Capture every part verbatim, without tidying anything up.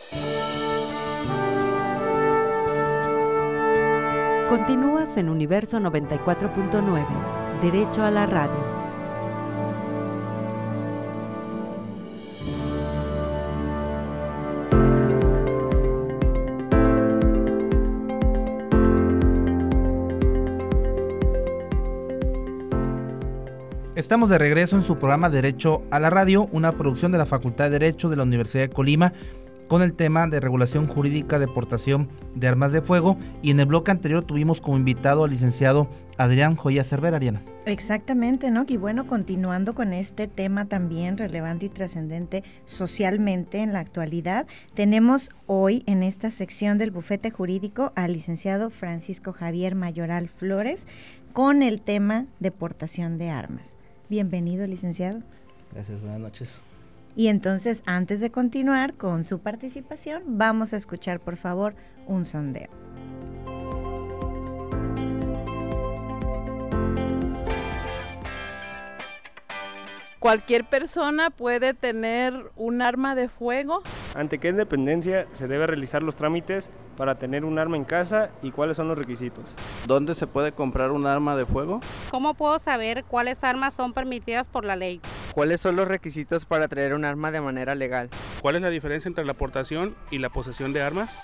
Continúas en Universo noventa y cuatro punto nueve, Derecho a la Radio. Estamos de regreso en su programa Derecho a la Radio, una producción de la Facultad de Derecho de la Universidad de Colima, con el tema de regulación jurídica de portación de armas de fuego, y en el bloque anterior tuvimos como invitado al licenciado Adrián Joya Cervera. Ariana. Exactamente, ¿no? Y bueno, continuando con este tema también relevante y trascendente socialmente en la actualidad, tenemos hoy en esta sección del bufete jurídico al licenciado Francisco Javier Mayoral Flores con el tema de portación de armas. Bienvenido, licenciado. Gracias, buenas noches. Y entonces, antes de continuar con su participación, vamos a escuchar, por favor, un sondeo. ¿Cualquier persona puede tener un arma de fuego? ¿Ante qué dependencia se debe realizar los trámites para tener un arma en casa y cuáles son los requisitos? ¿Dónde se puede comprar un arma de fuego? ¿Cómo puedo saber cuáles armas son permitidas por la ley? ¿Cuáles son los requisitos para traer un arma de manera legal? ¿Cuál es la diferencia entre la portación y la posesión de armas?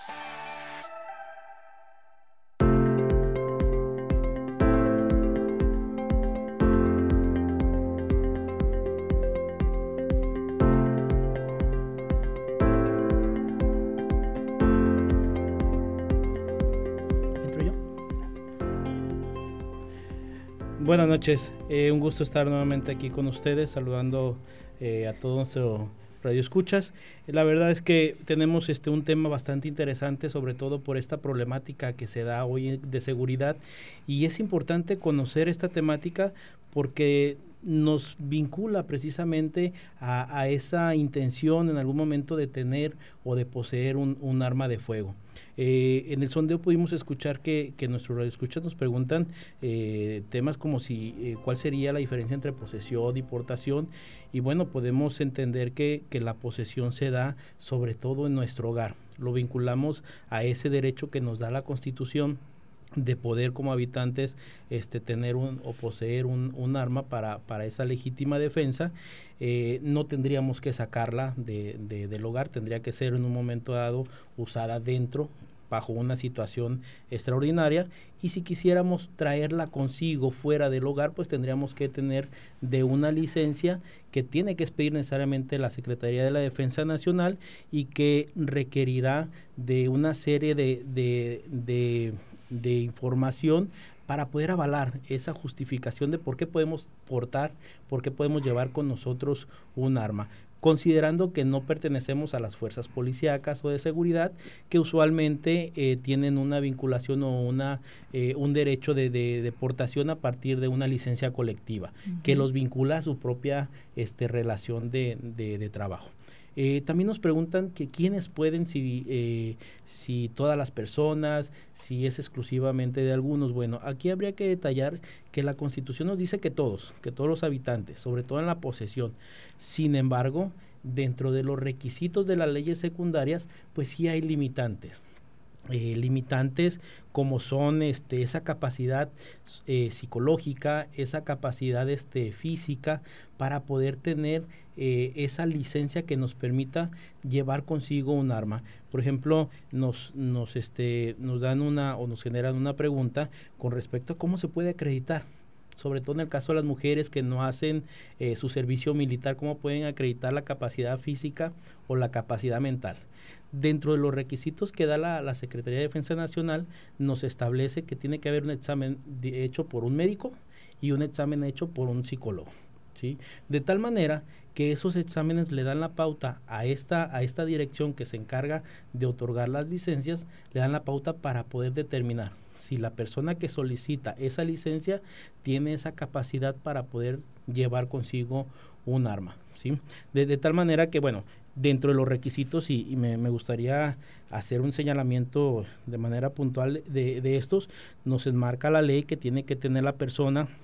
Buenas noches, eh, un gusto estar nuevamente aquí con ustedes, saludando eh, a todos nuestros radioescuchas. La verdad es que tenemos este un tema bastante interesante, sobre todo por esta problemática que se da hoy de seguridad, y es importante conocer esta temática porque nos vincula precisamente a, a esa intención en algún momento de tener o de poseer un, un arma de fuego. Eh, en el sondeo pudimos escuchar que, que nuestros radioescuchas nos preguntan eh, temas como si eh, cuál sería la diferencia entre posesión y portación, y bueno, podemos entender que, que la posesión se da sobre todo en nuestro hogar. Lo vinculamos a ese derecho que nos da la Constitución de poder como habitantes este tener un o poseer un, un arma para, para esa legítima defensa. Eh, no tendríamos que sacarla de, de, del hogar, tendría que ser en un momento dado usada dentro, bajo una situación extraordinaria, y si quisiéramos traerla consigo fuera del hogar, pues tendríamos que tener de una licencia que tiene que expedir necesariamente la Secretaría de la Defensa Nacional y que requerirá de una serie de, de, de de información para poder avalar esa justificación de por qué podemos portar, por qué podemos llevar con nosotros un arma, considerando que no pertenecemos a las fuerzas policíacas o de seguridad, que usualmente eh, tienen una vinculación o una eh, un derecho de, de, de portación a partir de una licencia colectiva, uh-huh, que los vincula a su propia este, relación de, de, de trabajo. Eh, también nos preguntan que quiénes pueden, si, eh, si todas las personas, si es exclusivamente de algunos. Bueno, aquí habría que detallar que la Constitución nos dice que todos, que todos los habitantes, sobre todo en la posesión. Sin embargo, dentro de los requisitos de las leyes secundarias, pues sí hay limitantes. Eh, limitantes como son este, esa capacidad eh, psicológica, esa capacidad este, física para poder tener eh, esa licencia que nos permita llevar consigo un arma. Por ejemplo, nos, nos, este, nos dan una o nos generan una pregunta con respecto a cómo se puede acreditar, sobre todo en el caso de las mujeres que no hacen eh, su servicio militar, cómo pueden acreditar la capacidad física o la capacidad mental. Dentro de los requisitos que da la, la Secretaría de Defensa Nacional, nos establece que tiene que haber un examen de, hecho por un médico y un examen hecho por un psicólogo, ¿sí? De tal manera que esos exámenes le dan la pauta a esta, a esta dirección que se encarga de otorgar las licencias, le dan la pauta para poder determinar si la persona que solicita esa licencia tiene esa capacidad para poder llevar consigo un arma, ¿sí? De, de tal manera que, bueno, dentro de los requisitos, y, y me, me gustaría hacer un señalamiento de manera puntual de, de estos, nos enmarca la ley que tiene que tener la persona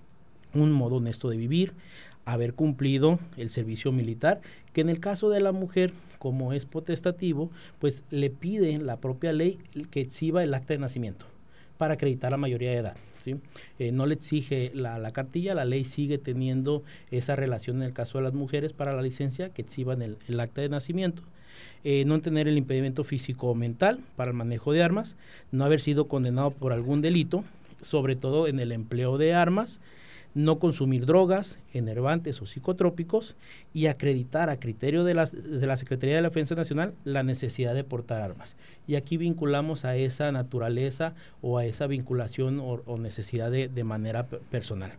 un modo honesto de vivir, haber cumplido el servicio militar, que en el caso de la mujer, como es potestativo, pues le pide la propia ley que exhiba el acta de nacimiento para acreditar la mayoría de edad, ¿sí? Eh, no le exige la, la cartilla, la ley sigue teniendo esa relación en el caso de las mujeres para la licencia, que exhiban el, el acta de nacimiento. Eh, no tener el impedimento físico o mental para el manejo de armas, no haber sido condenado por algún delito, sobre todo en el empleo de armas, no consumir drogas, enervantes o psicotrópicos y acreditar a criterio de la, de la Secretaría de la Defensa Nacional la necesidad de portar armas. Y aquí vinculamos a esa naturaleza o a esa vinculación o, o necesidad de, de manera personal.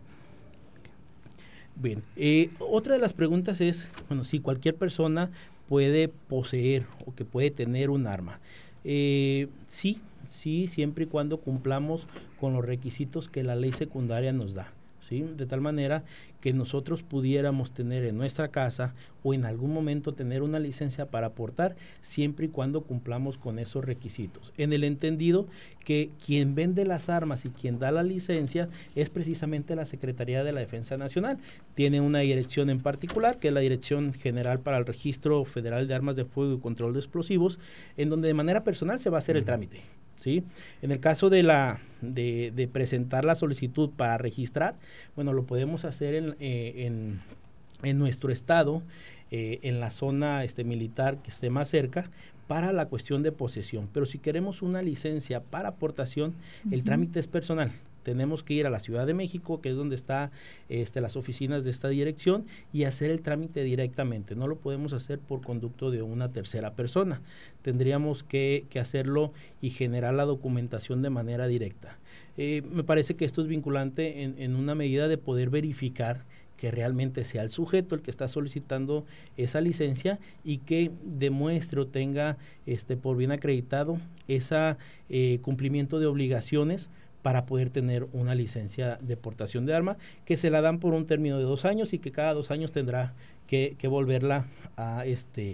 Bien, eh, otra de las preguntas es, bueno, si cualquier persona puede poseer o que puede tener un arma. Eh, sí, sí, siempre y cuando cumplamos con los requisitos que la ley secundaria nos da. ¿Sí? De tal manera que nosotros pudiéramos tener en nuestra casa o en algún momento tener una licencia para portar, siempre y cuando cumplamos con esos requisitos. En el entendido que quien vende las armas y quien da la licencia es precisamente la Secretaría de la Defensa Nacional. Tiene una dirección en particular, que es la Dirección General para el Registro Federal de Armas de Fuego y Control de Explosivos, en donde de manera personal se va a hacer el trámite. ¿Sí? En el caso de la de, de presentar la solicitud para registrar, bueno, lo podemos hacer en, eh, en, en nuestro estado, eh, en la zona este, militar que esté más cerca, para la cuestión de posesión. Pero si queremos una licencia para aportación, uh-huh. el trámite es personal. Tenemos que ir a la Ciudad de México, que es donde están este, las oficinas de esta dirección, y hacer el trámite directamente. No lo podemos hacer por conducto de una tercera persona. Tendríamos que, que hacerlo y generar la documentación de manera directa. Eh, me parece que esto es vinculante en, en una medida de poder verificar que realmente sea el sujeto el que está solicitando esa licencia y que demuestre o tenga este, por bien acreditado ese eh, cumplimiento de obligaciones para poder tener una licencia de portación de arma, que se la dan por un término de dos años y que cada dos años tendrá que, que volverla a, este,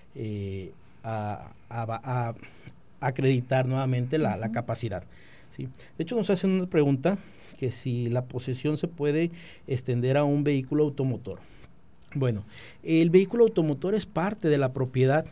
eh, a, a, a acreditar nuevamente la, uh-huh. la capacidad. ¿Sí? De hecho, nos hacen una pregunta que si la posesión se puede extender a un vehículo automotor. Bueno, el vehículo automotor es parte de la propiedad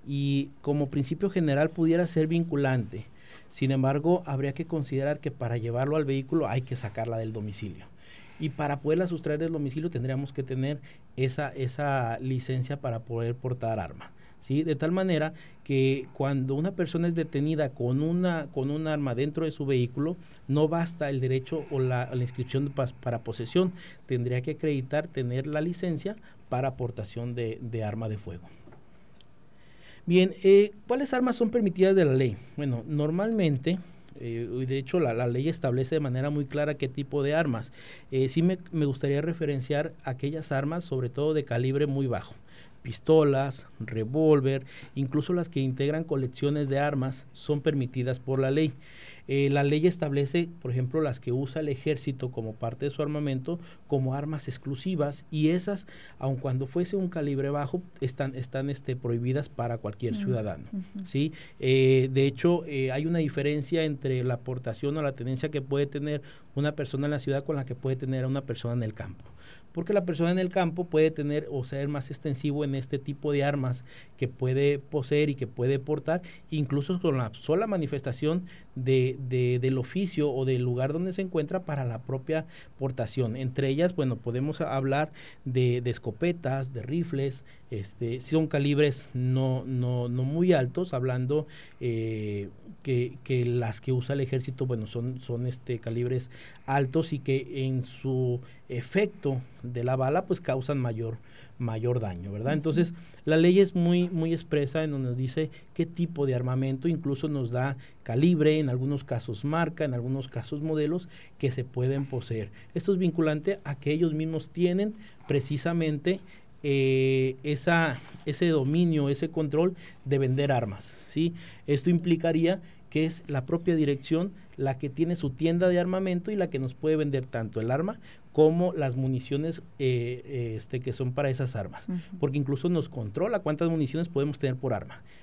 y como principio general pudiera ser vinculante. Sin embargo, habría que considerar que para llevarlo al vehículo hay que sacarla del domicilio. Y para poderla sustraer del domicilio tendríamos que tener esa, esa licencia para poder portar arma. ¿Sí? De tal manera que cuando una persona es detenida con una con un arma dentro de su vehículo, no basta el derecho o la, la inscripción de, para posesión. Tendría que acreditar tener la licencia para aportación de, de arma de fuego. Bien, eh, ¿cuáles armas son permitidas de la ley? Bueno, normalmente, eh, de hecho la, la ley establece de manera muy clara qué tipo de armas. Eh, sí me, me gustaría referenciar aquellas armas, sobre todo de calibre muy bajo. Pistolas, revólver, incluso las que integran colecciones de armas son permitidas por la ley. Eh, la ley establece, por ejemplo, las que usa el ejército como parte de su armamento como armas exclusivas y esas, aun cuando fuese un calibre bajo, están, están este, prohibidas para cualquier uh-huh. ciudadano. Uh-huh. ¿Sí? Eh, de hecho, eh, hay una diferencia entre la aportación o la tenencia que puede tener una persona en la ciudad con la que puede tener a una persona en el campo. Porque la persona en el campo puede tener o ser más extensivo en este tipo de armas que puede poseer y que puede portar, incluso con la sola manifestación de, de, del oficio o del lugar donde se encuentra para la propia portación. Entre ellas, bueno, podemos hablar de, de escopetas, de rifles, este, son calibres no, no, no muy altos, hablando eh, que, que las que usa el ejército, bueno, son, son este, calibres altos y que en su efecto de la bala pues causan mayor mayor daño, ¿verdad? Entonces la ley es muy muy expresa en donde nos dice qué tipo de armamento, incluso nos da calibre, en algunos casos marca, en algunos casos modelos que se pueden poseer. Esto es vinculante a que ellos mismos tienen precisamente eh, esa ese dominio, ese control de vender armas, ¿sí? Esto implicaría que es la propia dirección la que tiene su tienda de armamento y la que nos puede vender tanto el arma como las municiones eh, este, que son para esas armas, uh-huh. porque incluso nos controla cuántas municiones podemos tener por arma.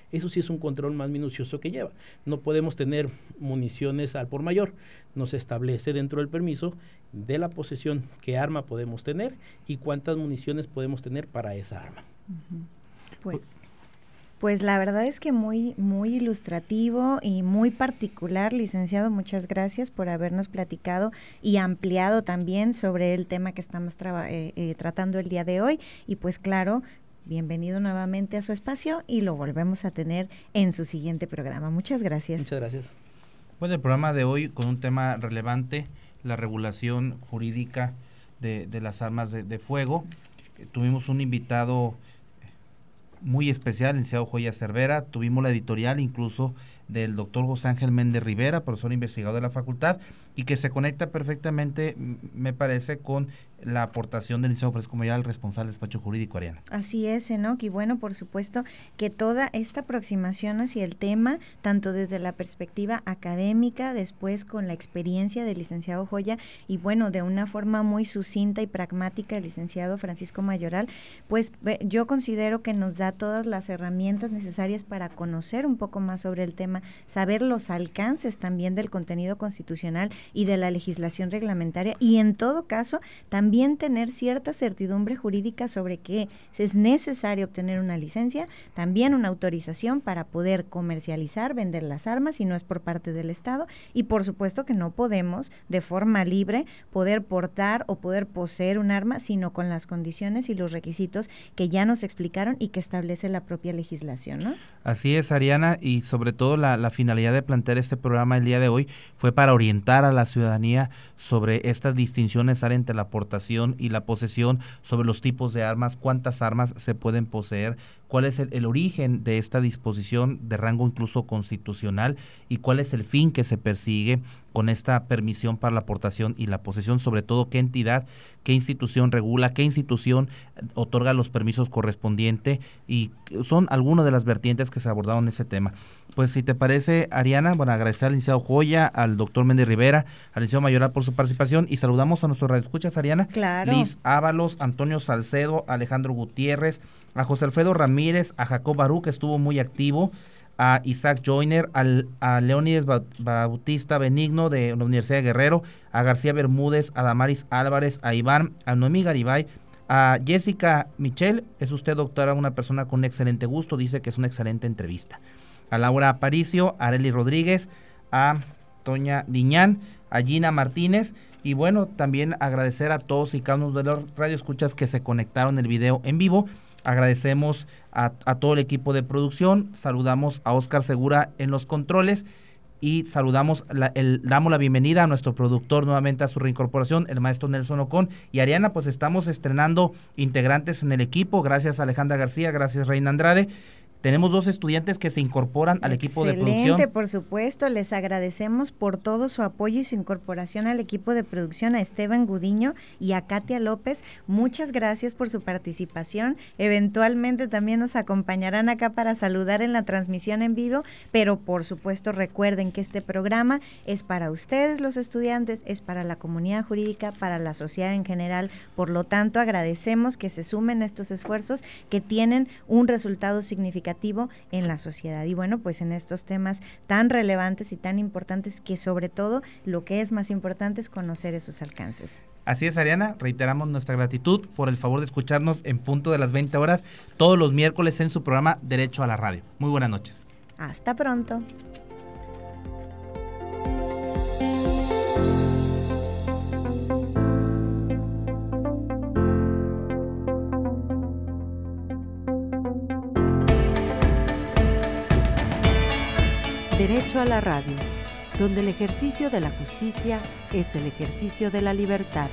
Eso sí es un control más minucioso que lleva. No podemos tener municiones al por mayor. Nos establece dentro del permiso de la posesión qué arma podemos tener y cuántas municiones podemos tener para esa arma. Uh-huh. Pues... Pues la verdad es que muy, muy ilustrativo y muy particular, licenciado. Muchas gracias por habernos platicado y ampliado también sobre el tema que estamos traba, eh, eh, tratando el día de hoy. Y pues claro, bienvenido nuevamente a su espacio y lo volvemos a tener en su siguiente programa. Muchas gracias. Muchas gracias. Bueno, el programa de hoy con un tema relevante, la regulación jurídica de, de las armas de, de fuego. Eh, tuvimos un invitado muy especial, el licenciado Joya Cervera, tuvimos la editorial incluso del doctor José Ángel Méndez Rivera, profesor investigador de la facultad, y que se conecta perfectamente, me parece, con la aportación del licenciado Francisco Mayoral, responsable del despacho jurídico, Ariana. Así es, Enoc, y bueno, por supuesto que toda esta aproximación hacia el tema, tanto desde la perspectiva académica, después con la experiencia del licenciado Joya, y bueno, de una forma muy sucinta y pragmática el licenciado Francisco Mayoral, pues yo considero que nos da todas las herramientas necesarias para conocer un poco más sobre el tema, saber los alcances también del contenido constitucional y de la legislación reglamentaria, y en todo caso, también También tener cierta certidumbre jurídica sobre que es necesario obtener una licencia, también una autorización para poder comercializar, vender las armas si no es por parte del Estado, y por supuesto que no podemos de forma libre poder portar o poder poseer un arma, sino con las condiciones y los requisitos que ya nos explicaron y que establece la propia legislación, ¿no? Así es, Ariana, y sobre todo la, la finalidad de plantear este programa el día de hoy fue para orientar a la ciudadanía sobre estas distinciones entre la aportación y la posesión, sobre los tipos de armas, cuántas armas se pueden poseer, cuál es el, el origen de esta disposición de rango incluso constitucional y cuál es el fin que se persigue con esta permisión para la aportación y la posesión, sobre todo qué entidad, qué institución regula, qué institución otorga los permisos correspondientes, y son algunas de las vertientes que se abordaron en ese tema. Pues si te parece, Ariana, bueno, agradecer al licenciado Joya, al doctor Méndez Rivera, al licenciado Mayoral por su participación, y saludamos a nuestros radioescuchas, Ariana. Claro. Liz Ábalos, Antonio Salcedo, Alejandro Gutiérrez, a José Alfredo Ramírez, a Jacob Barú, que estuvo muy activo, a Isaac Joyner, al, a Leónides Bautista Benigno de la Universidad de Guerrero, a García Bermúdez, a Damaris Álvarez, a Iván, a Noemí Garibay, a Jessica Michel. Es usted, doctora, una persona con un excelente gusto, dice que es una excelente entrevista. A Laura Aparicio, a Arely Rodríguez, a Toña Liñán, a Gina Martínez, y bueno, también agradecer a todos y cada uno de los radioescuchas que se conectaron el video en vivo. Agradecemos a, a todo el equipo de producción, saludamos a Óscar Segura en los controles y saludamos, la, el, damos la bienvenida a nuestro productor nuevamente a su reincorporación, el maestro Nelson Ocón. Y Ariana, pues estamos estrenando integrantes en el equipo, gracias a Alejandra García, gracias Reina Andrade. Tenemos dos estudiantes que se incorporan al equipo de producción. Excelente, por supuesto. Les agradecemos por todo su apoyo y su incorporación al equipo de producción, a Esteban Gudiño y a Katia López. Muchas gracias por su participación. Eventualmente también nos acompañarán acá para saludar en la transmisión en vivo, pero por supuesto recuerden que este programa es para ustedes los estudiantes, es para la comunidad jurídica, para la sociedad en general. Por lo tanto, agradecemos que se sumen a estos esfuerzos que tienen un resultado significativo en la sociedad. Y bueno, pues en estos temas tan relevantes y tan importantes, que sobre todo lo que es más importante es conocer esos alcances. Así es, Ariana, reiteramos nuestra gratitud por el favor de escucharnos en punto de las veinte horas todos los miércoles en su programa Derecho a la Radio. Muy buenas noches. Hasta pronto. Derecho a la Radio, donde el ejercicio de la justicia es el ejercicio de la libertad.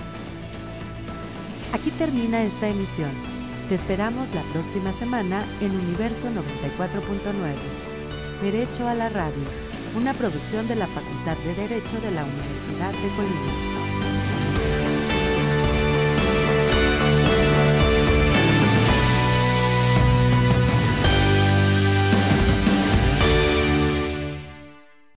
Aquí termina esta emisión. Te esperamos la próxima semana en Universo noventa y cuatro punto nueve. Derecho a la Radio, una producción de la Facultad de Derecho de la Universidad de Colima.